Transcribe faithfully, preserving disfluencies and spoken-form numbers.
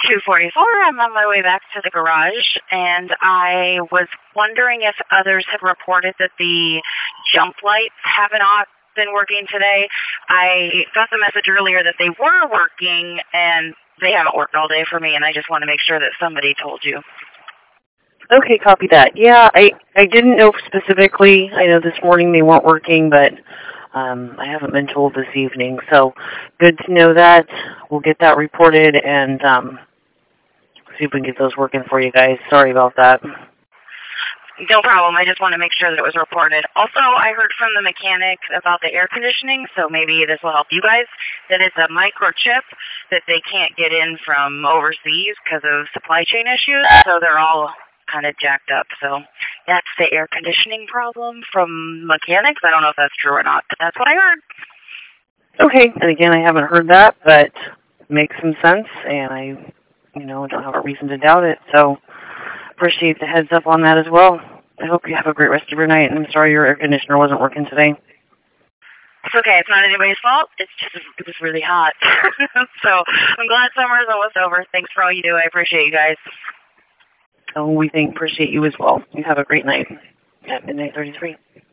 two forty-four. I'm on my way back to the garage, and I was wondering if others have reported that the jump lights have not been working today. I got the message earlier that they were working, and they haven't worked all day for me, and I just want to make sure that somebody told you. Okay, copy that. Yeah, I, I didn't know specifically. I know this morning they weren't working, but um, I haven't been told this evening. So good to know that. We'll get that reported and um, see if we can get those working for you guys. Sorry about that. No problem. I just want to make sure that it was reported. Also, I heard from the mechanic about the air conditioning, so maybe this will help you guys, that it's a microchip that they can't get in from overseas because of supply chain issues, so they're all kind of jacked up. So that's the air conditioning problem from mechanics. I don't know if that's true or not, but that's what I heard. Okay, and again, I haven't heard that, but it makes some sense, and I, you know, don't have a reason to doubt it, so appreciate the heads up on that as well. I hope you have a great rest of your night, and I'm sorry your air conditioner wasn't working today. It's okay. It's not anybody's fault. It's just, it was really hot. So I'm glad summer's almost over. Thanks for all you do. I appreciate you guys. Oh, we think appreciate you as well. You have a great night at midnight thirty-three.